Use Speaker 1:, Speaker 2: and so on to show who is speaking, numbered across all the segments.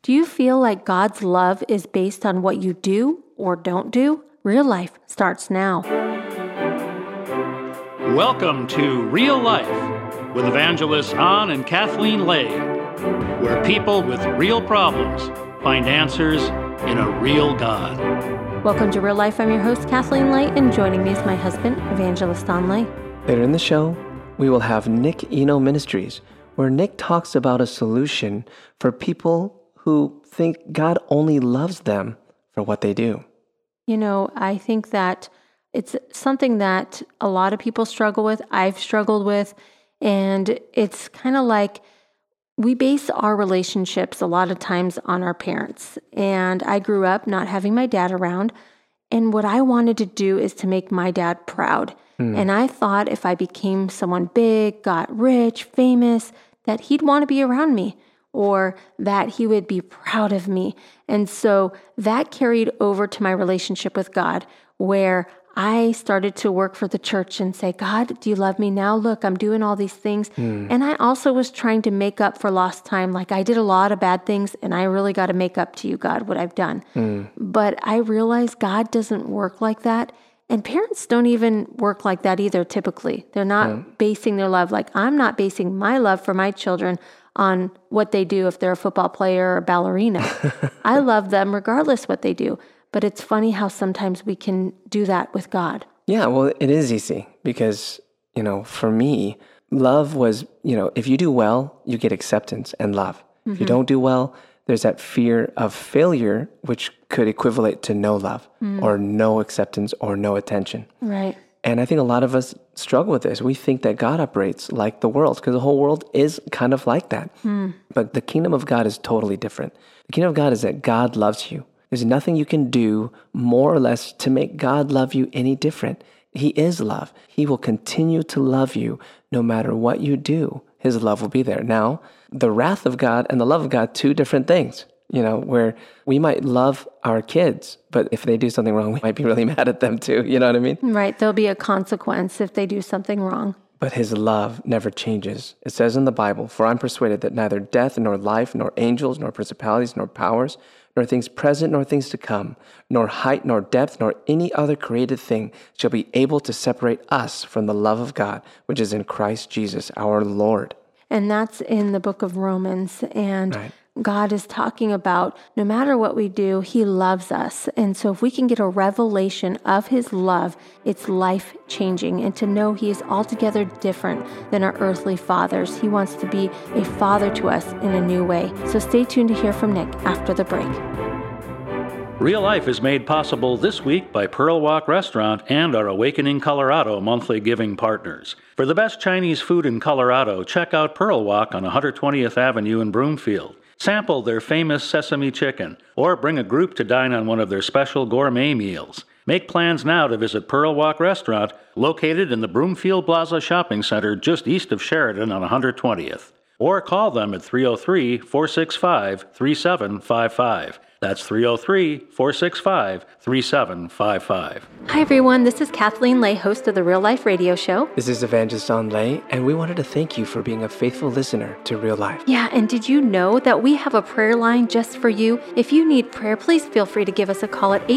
Speaker 1: Do you feel like God's love is based on what you do or don't do? Real Life starts now.
Speaker 2: Welcome to Real Life with evangelists An and Kathleen Lay, where people with real problems find answers in a real God.
Speaker 1: Welcome to Real Life. I'm your host, Kathleen Lay, and joining me is my husband, Evangelist An Lay.
Speaker 3: Later in the show, we will have Nick Eno Ministries, where Nick talks about a solution for people who think God only loves them for what they do.
Speaker 1: You know, I think that it's something that a lot of people struggle with. I've struggled with, and it's kind of like we base our relationships a lot of times on our parents. And I grew up not having my dad around, and what I wanted to do is to make my dad proud. And I thought if I became someone big, got rich, famous, that he'd want to be around me, or that he would be proud of me. And so that carried over to my relationship with God, where I started to work for the church and say, God, do you love me now? Look, I'm doing all these things. And I also was trying to make up for lost time. Like I did a lot of bad things, and I really got to make up to you, God, what I've done. But I realized God doesn't work like that. And parents don't even work like that either, typically. They're not basing their love. Like I'm not basing my love for my children on what they do if they're a football player or a ballerina. I love them regardless what they do. But it's funny how sometimes we can do that with God.
Speaker 3: Yeah, well, it is easy because, for me, love was, if you do well, you get acceptance and love. If you don't do well, there's that fear of failure, which could equivalent to no love or no acceptance or no attention.
Speaker 1: Right.
Speaker 3: And I think a lot of us struggle with this. We think that God operates like the world because the whole world is kind of like that. But the kingdom of God is totally different. The kingdom of God is that God loves you. There's nothing you can do more or less to make God love you any different. He is love. He will continue to love you no matter what you do. His love will be there. Now, the wrath of God and the love of God, two different things. Where we might love our kids, but if they do something wrong, we might be really mad at them too. You know what I mean?
Speaker 1: Right. There'll be a consequence if they do something wrong.
Speaker 3: But his love never changes. It says in the Bible, "For I'm persuaded that neither death nor life, nor angels, nor principalities, nor powers, nor things present, nor things to come, nor height, nor depth, nor any other created thing shall be able to separate us from the love of God, which is in Christ Jesus our Lord."
Speaker 1: And that's in the book of Romans. And God is talking about no matter what we do, he loves us. And so if we can get a revelation of his love, it's life-changing. And to know he is altogether different than our earthly fathers. He wants to be a father to us in a new way. So stay tuned to hear from Nick after the break.
Speaker 2: Real Life is made possible this week by Pearl Walk Restaurant and our Awakening Colorado monthly giving partners. For the best Chinese food in Colorado, check out Pearl Walk on 120th Avenue in Broomfield. Sample their famous sesame chicken, or bring a group to dine on one of their special gourmet meals. Make plans now to visit Pearl Walk Restaurant, located in the Broomfield Plaza Shopping Center just east of Sheridan on 120th. Or call them at 303-465-3755. That's 303-465-3755.
Speaker 1: Hi, everyone. This is Kathleen Lay, host of the Real Life Radio Show.
Speaker 3: This is Evangelist An Lay, and we wanted to thank you for being a faithful listener to Real Life.
Speaker 1: Yeah, and did you know that we have a prayer line just for you? If you need prayer, please feel free to give us a call at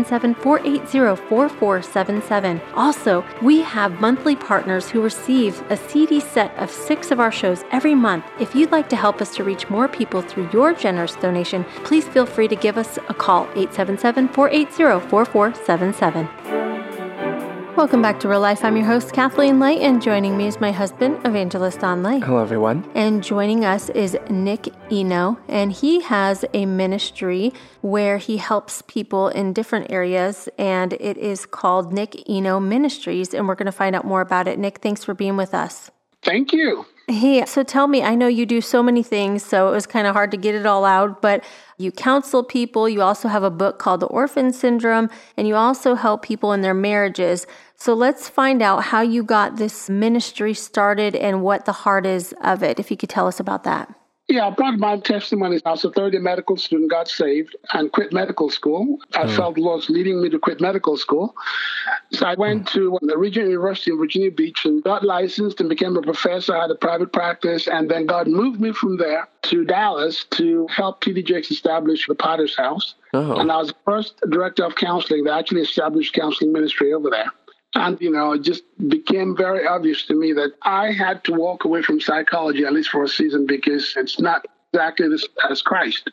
Speaker 1: 877-480-4477. Also, we have monthly partners who receive a CD set of 6 of our shows every month. If you'd like to help us to reach more people through your generous donation, please feel free to give us a call, 877-480-4477. Welcome back to Real Life. I'm your host, Kathleen Lay, and joining me is my husband, Evangelist An Lay.
Speaker 3: Hello, everyone.
Speaker 1: And joining us is Nick Eno, and he has a ministry where he helps people in different areas, and it is called Nick Eno Ministries, and we're going to find out more about it. Nick, thanks for being with us.
Speaker 4: Thank you.
Speaker 1: Hey, so tell me, I know you do so many things, so it was kind of hard to get it all out, but you counsel people. You also have a book called The Orphan Syndrome, and you also help people in their marriages. So let's find out how you got this ministry started and what the heart is of it, if you could tell us about that.
Speaker 4: Yeah, part of my testimony is I was a third year medical student, got saved, and quit medical school. I felt the Lord was leading me to quit medical school. So I went to the Regional University in Virginia Beach and got licensed and became a professor. I had a private practice, and then God moved me from there to Dallas to help TD Jakes establish the Potter's House. And I was the first director of counseling that actually established counseling ministry over there. And, it just became very obvious to me that I had to walk away from psychology, at least for a season, because it's not exactly as Christ.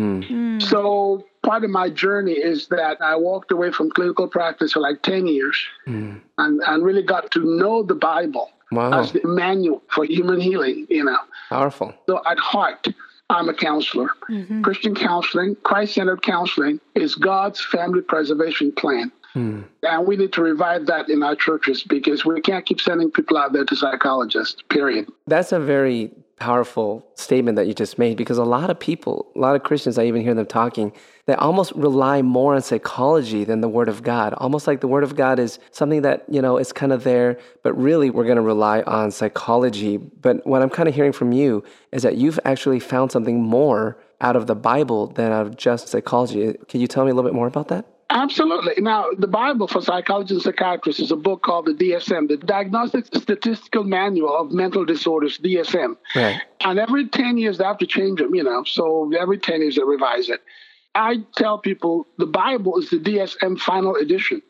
Speaker 4: So part of my journey is that I walked away from clinical practice for like 10 years and really got to know the Bible as the manual for human healing,
Speaker 3: Powerful.
Speaker 4: So at heart, I'm a counselor. Christian counseling, Christ-centered counseling is God's family preservation plan. And we need to revive that in our churches because we can't keep sending people out there to psychologists, period.
Speaker 3: That's a very powerful statement that you just made, because a lot of people, a lot of Christians, I even hear them talking, they almost rely more on psychology than the Word of God. Almost like the Word of God is something that, is kind of there, but really we're going to rely on psychology. But what I'm kind of hearing from you is that you've actually found something more out of the Bible than out of just psychology. Can you tell me a little bit more about that?
Speaker 4: Absolutely. Now, the Bible for psychologists and psychiatrists is a book called the DSM, the Diagnostic Statistical Manual of Mental Disorders, DSM.
Speaker 3: Right.
Speaker 4: And every 10 years they have to change them, so every 10 years they revise it. I tell people the Bible is the DSM final edition.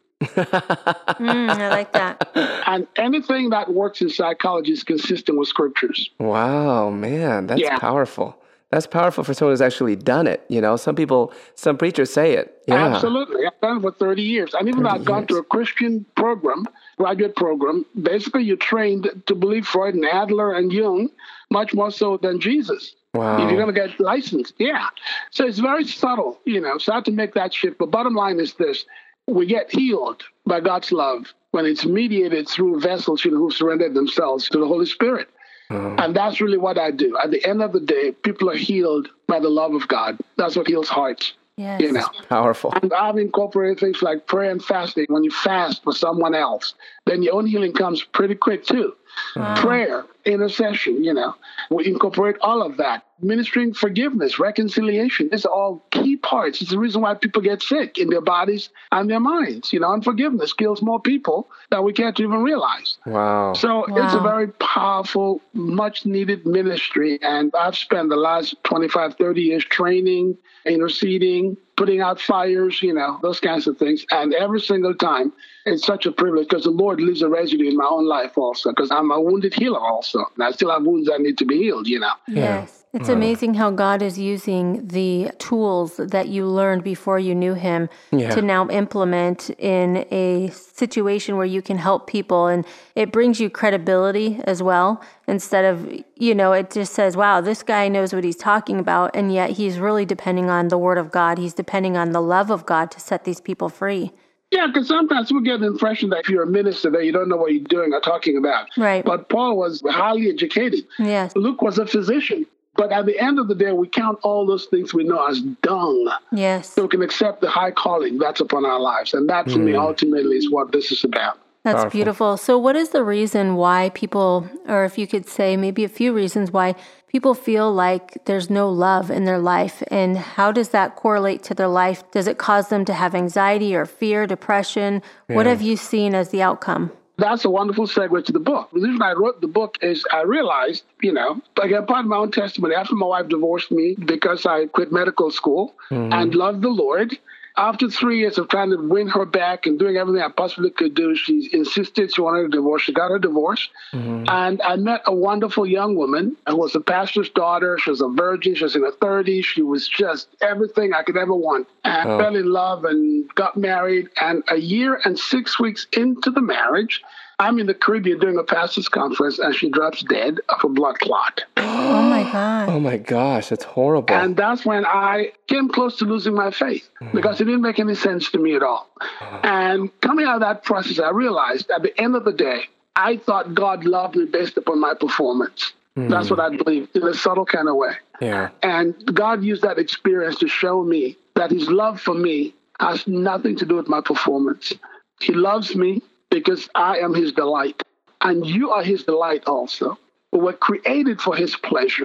Speaker 1: I like that.
Speaker 4: And anything that works in psychology is consistent with scriptures.
Speaker 3: Wow, man, that's powerful. That's powerful for someone who's actually done it. Some preachers say it. Yeah.
Speaker 4: Absolutely. I've done it for 30 years. And even though I've gone to a Christian program, graduate program, basically you're trained to believe Freud and Adler and Jung much more so than Jesus.
Speaker 3: Wow.
Speaker 4: If you're going to get licensed. Yeah. So it's very subtle, so I have to make that shift. But bottom line is this. We get healed by God's love when it's mediated through vessels, who surrendered themselves to the Holy Spirit. And that's really what I do. At the end of the day, people are healed by the love of God. That's what heals hearts.
Speaker 1: Yes.
Speaker 3: Powerful.
Speaker 4: And I've incorporated things like prayer and fasting. When you fast for someone else, then your own healing comes pretty quick too. Prayer, intercession, we incorporate all of that. Ministering forgiveness, reconciliation, these are all key parts. It's the reason why people get sick in their bodies and their minds. Unforgiveness kills more people than we can't even realize.
Speaker 3: Wow.
Speaker 4: So it's a very powerful, much needed ministry. And I've spent the last 25, 30 years training, interceding, putting out fires, those kinds of things. And every single time, it's such a privilege because the Lord leaves a residue in my own life also, because I'm a wounded healer also. And I still have wounds that need to be healed,
Speaker 1: Yes. It's amazing how God is using the tools that you learned before you knew Him to now implement in a situation where you can help people. And it brings you credibility as well. Instead of, it just says, wow, this guy knows what he's talking about. And yet he's really depending on the Word of God. He's depending on the love of God to set these people free.
Speaker 4: Yeah, because sometimes we get the impression that if you're a minister that you don't know what you're doing or talking about.
Speaker 1: Right.
Speaker 4: But Paul was highly educated.
Speaker 1: Yes.
Speaker 4: Luke was a physician. But at the end of the day, we count all those things we know as dung.
Speaker 1: Yes.
Speaker 4: So we can accept the high calling that's upon our lives. And that, to me, ultimately is what this is about.
Speaker 1: That's
Speaker 3: Powerful.
Speaker 1: beautiful. So what is the reason why people, or if you could say maybe a few reasons why people feel like there's no love in their life, and how does that correlate to their life? Does it cause them to have anxiety or fear, depression? What have you seen as the outcome?
Speaker 4: That's a wonderful segue to the book. The reason I wrote the book is I realized, again, part of my own testimony, after my wife divorced me because I quit medical school and loved the Lord, after 3 years of trying to win her back and doing everything I possibly could do, she insisted she wanted a divorce. She got her divorce. And I met a wonderful young woman who was a pastor's daughter. She was a virgin. She was in her 30s. She was just everything I could ever want. And I fell in love and got married. And a year and 6 weeks into the marriage, I'm in the Caribbean doing a pastor's conference, and she drops dead of a blood clot.
Speaker 1: Oh, my God.
Speaker 3: Oh, my gosh. That's horrible.
Speaker 4: And that's when I came close to losing my faith because it didn't make any sense to me at all. And coming out of that process, I realized at the end of the day, I thought God loved me based upon my performance. That's what I believed in a subtle kind of way.
Speaker 3: Yeah.
Speaker 4: And God used that experience to show me that His love for me has nothing to do with my performance. He loves me because I am His delight. And you are His delight also. But we're created for His pleasure.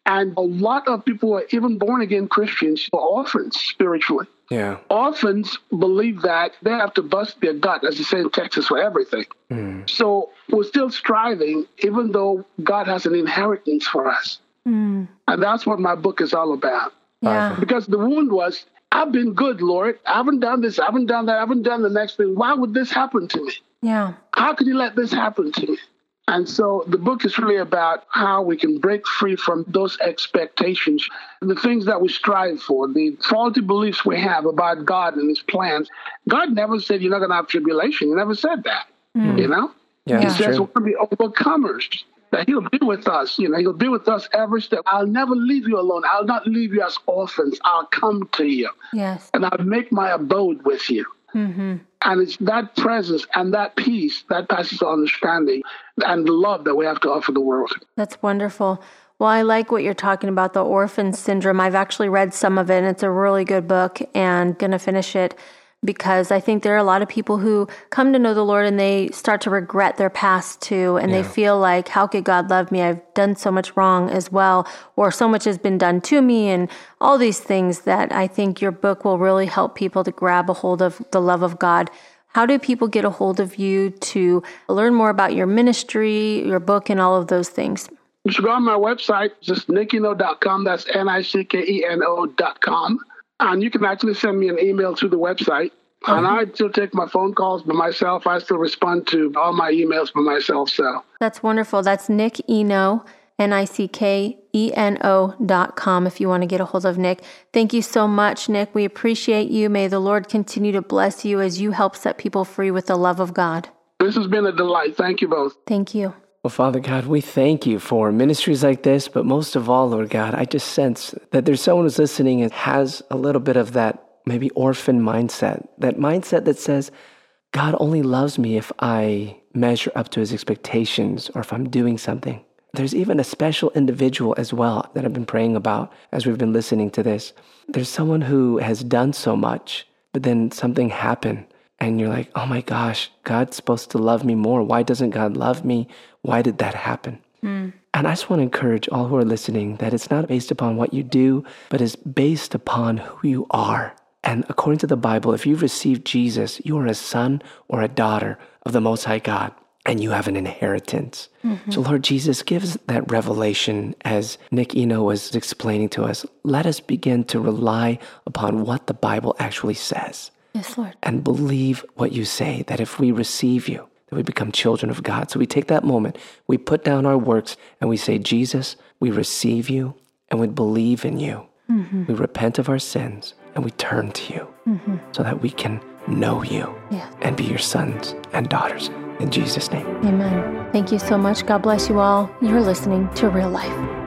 Speaker 4: And a lot of people who are even born-again Christians are orphans spiritually.
Speaker 3: Yeah.
Speaker 4: Orphans believe that they have to bust their gut, as they say in Texas, for everything. So we're still striving, even though God has an inheritance for us. And that's what my book is all about.
Speaker 1: Yeah.
Speaker 4: Because the wound was, I've been good, Lord. I haven't done this. I haven't done that. I haven't done the next thing. Why would this happen to me?
Speaker 1: Yeah.
Speaker 4: How could you let this happen to me? And so the book is really about how we can break free from those expectations, the things that we strive for, the faulty beliefs we have about God and his plans. God never said you're not going to have tribulation. He never said that, you know?
Speaker 3: Yeah,
Speaker 4: He
Speaker 3: that's
Speaker 4: says
Speaker 3: true.
Speaker 4: we're going to be overcomers, that he'll be with us. You know, he'll be with us every step. I'll never leave you alone. I'll not leave you as orphans. I'll come to you.
Speaker 1: Yes.
Speaker 4: And I'll make my abode with you. And it's that presence and that peace that passes understanding and the love that we have to offer the world.
Speaker 1: That's wonderful. Well, I like what you're talking about, the orphan syndrome. I've actually read some of it, and it's a really good book, and going to finish it because I think there are a lot of people who come to know the Lord and they start to regret their past too, and they feel like, how could God love me? I've done so much wrong as well, or so much has been done to me, and all these things that I think your book will really help people to grab a hold of the love of God. How do people get a hold of you to learn more about your ministry, your book, and all of those things?
Speaker 4: You should go on my website, just nickeno.com. That's nickeno.com. And you can actually send me an email to the website. And I still take my phone calls by myself. I still respond to all my emails by myself. So
Speaker 1: that's wonderful. That's Nick Eno, nickeno.com if you want to get a hold of Nick. Thank you so much, Nick. We appreciate you. May the Lord continue to bless you as you help set people free with the love of God.
Speaker 4: This has been a delight. Thank you both.
Speaker 1: Thank you.
Speaker 3: Well, Father God, we thank you for ministries like this, but most of all, Lord God, I just sense that there's someone who's listening and has a little bit of that maybe orphan mindset, that mindset that says, God only loves me if I measure up to his expectations or if I'm doing something. There's even a special individual as well that I've been praying about as we've been listening to this. There's someone who has done so much, but then something happened. And you're like, oh my gosh, God's supposed to love me more. Why doesn't God love me? Why did that happen? And I just want to encourage all who are listening that it's not based upon what you do, but is based upon who you are. And according to the Bible, if you've received Jesus, you are a son or a daughter of the Most High God, and you have an inheritance. So Lord Jesus, give us that revelation as Nick Eno was explaining to us. Let us begin to rely upon what the Bible actually says.
Speaker 1: Yes, Lord.
Speaker 3: And believe what you say, that if we receive you, that we become children of God. So we take that moment, we put down our works, and we say, Jesus, we receive you, and we believe in you. We repent of our sins, and we turn to you so that we can know you and be your sons and daughters. In Jesus' name.
Speaker 1: Amen. Thank you so much. God bless you all. You're listening to Real Life.